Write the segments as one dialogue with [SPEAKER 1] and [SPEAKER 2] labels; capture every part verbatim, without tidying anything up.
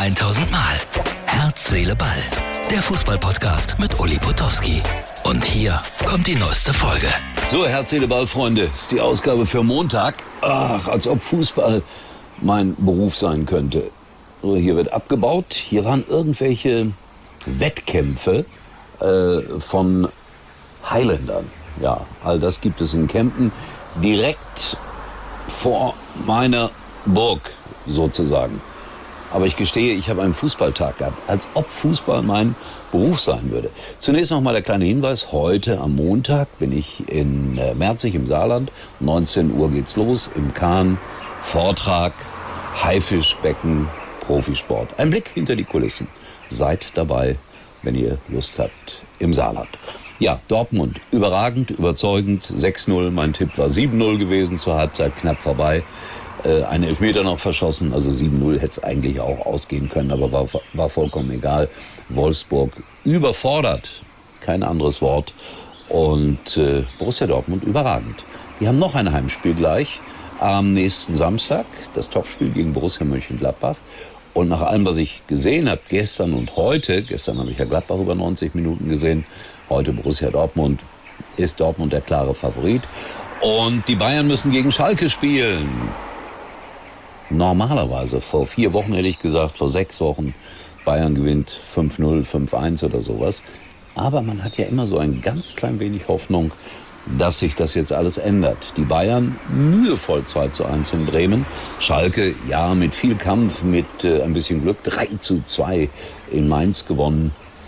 [SPEAKER 1] tausend Mal. Herz, Seele, Ball. Der Fußball-Podcast mit Uli Potowski. Und hier kommt die neueste Folge.
[SPEAKER 2] So, Herz, Seele, Ball, Freunde. Das ist die Ausgabe für Montag. Ach, als ob Fußball mein Beruf sein könnte. So, hier wird abgebaut. Hier waren irgendwelche Wettkämpfe äh, von Highlandern. Ja, all das gibt es in Kempten. Direkt vor meiner Burg sozusagen. Aber ich gestehe, ich habe einen Fußballtag gehabt, als ob Fußball mein Beruf sein würde. Zunächst noch mal der kleine Hinweis. Heute am Montag bin ich in äh, Merzig im Saarland. neunzehn Uhr geht's los im Kahn. Vortrag, Haifischbecken, Profisport. Ein Blick hinter die Kulissen. Seid dabei, wenn ihr Lust habt, im Saarland. Ja, Dortmund, überragend, überzeugend, sechs null. Mein Tipp war sieben null gewesen, zur Halbzeit knapp vorbei. Äh, einen Elfmeter noch verschossen, also sieben null hätte es eigentlich auch ausgehen können, aber war, war vollkommen egal. Wolfsburg überfordert, kein anderes Wort. Und äh, Borussia Dortmund überragend. Die haben noch ein Heimspiel gleich am nächsten Samstag, das Topspiel gegen Borussia Mönchengladbach. Und nach allem, was ich gesehen habe, gestern und heute, gestern habe ich ja Gladbach über neunzig Minuten gesehen, heute Borussia Dortmund, ist Dortmund der klare Favorit. Und die Bayern müssen gegen Schalke spielen. Normalerweise, vor vier Wochen hätte ich gesagt, vor sechs Wochen, Bayern gewinnt fünf null, fünf eins oder sowas. Aber man hat ja immer so ein ganz klein wenig Hoffnung, dass sich das jetzt alles ändert. Die Bayern mühevoll zwei zu eins in Bremen. Schalke, ja, mit viel Kampf, mit äh, ein bisschen Glück, drei zu zwei in Mainz gewonnen.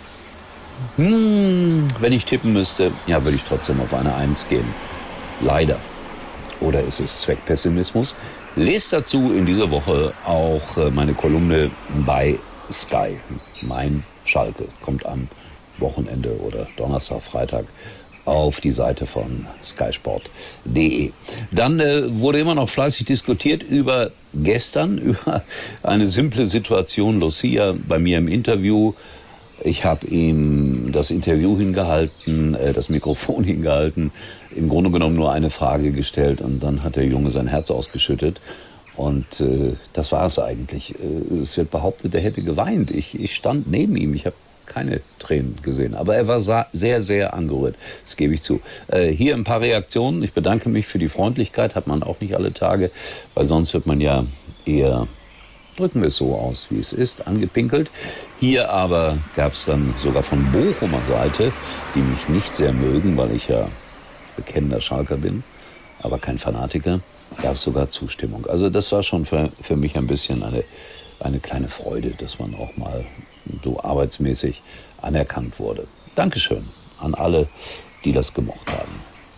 [SPEAKER 2] Hm, wenn ich tippen müsste, ja, würde ich trotzdem auf eine eins gehen. Leider. Oder ist es Zweckpessimismus? Lest dazu in dieser Woche auch äh, meine Kolumne bei Sky. Mein Schalke kommt am Wochenende oder Donnerstag, Freitag auf die Seite von sky sport punkt de. Dann äh, wurde immer noch fleißig diskutiert über gestern, über eine simple Situation. Lucia bei mir im Interview. Ich habe ihm das Interview hingehalten, äh, das Mikrofon hingehalten, im Grunde genommen nur eine Frage gestellt und dann hat der Junge sein Herz ausgeschüttet. Und äh, das war es eigentlich. Äh, es wird behauptet, er hätte geweint. Ich, ich stand neben ihm, ich habe keine Tränen gesehen. Aber er war sehr, sehr angerührt. Das gebe ich zu. Äh, hier ein paar Reaktionen. Ich bedanke mich für die Freundlichkeit. Hat man auch nicht alle Tage, weil sonst wird man ja eher, drücken wir es so aus, wie es ist, angepinkelt. Hier aber gab es dann sogar von Bochumer Seite, die mich nicht sehr mögen, weil ich ja bekennender Schalker bin, aber kein Fanatiker, gab es sogar Zustimmung. Also das war schon für, für mich ein bisschen eine, eine kleine Freude, dass man auch mal so arbeitsmäßig anerkannt wurde. Dankeschön an alle, die das gemocht haben.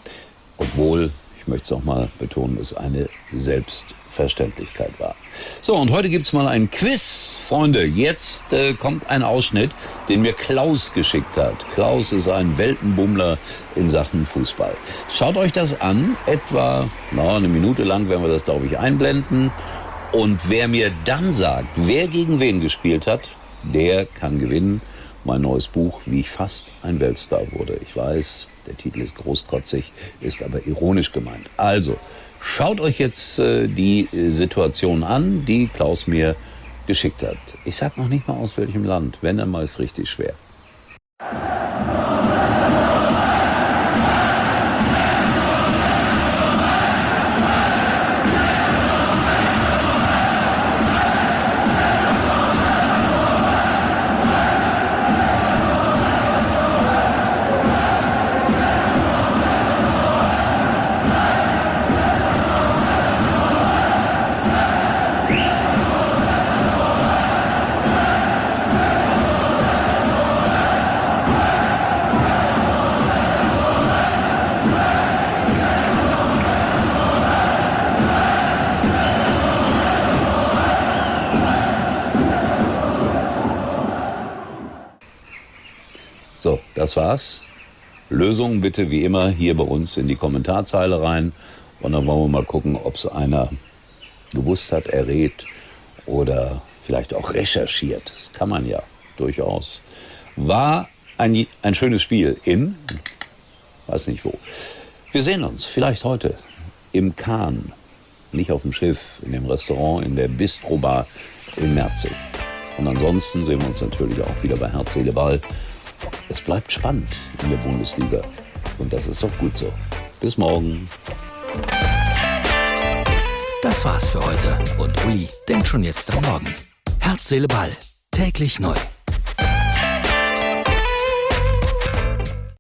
[SPEAKER 2] Obwohl, ich möchte es auch mal betonen, es eine Selbstverständlichkeit war. So, und heute gibt's mal ein Quiz. Freunde, jetzt äh, kommt ein Ausschnitt, den mir Klaus geschickt hat. Klaus ist ein Weltenbummler in Sachen Fußball. Schaut euch das an, etwa na, eine Minute lang werden wir das, glaube ich, einblenden. Und wer mir dann sagt, wer gegen wen gespielt hat, der kann gewinnen. Mein neues Buch, wie ich fast ein Weltstar wurde. Ich weiß, der Titel ist großkotzig, ist aber ironisch gemeint. Also, schaut euch jetzt äh, die äh, Situation an, die Klaus mir geschickt hat. Ich sag noch nicht mal aus welchem Land, wenn dann mal ist richtig schwer. So, das war's. Lösungen bitte wie immer hier bei uns in die Kommentarzeile rein. Und dann wollen wir mal gucken, ob es einer gewusst hat, errät oder vielleicht auch recherchiert. Das kann man ja durchaus. War ein, ein schönes Spiel in, weiß nicht wo. Wir sehen uns vielleicht heute im Kahn, nicht auf dem Schiff, in dem Restaurant, in der Bistro-Bar in Merzig. Und ansonsten sehen wir uns natürlich auch wieder bei Herz, Seele, Ball. Es bleibt spannend in der Bundesliga. Und das ist doch gut so. Bis morgen.
[SPEAKER 1] Das war's für heute. Und Uli denkt schon jetzt am Morgen. Herz, Seele, Ball. Täglich neu.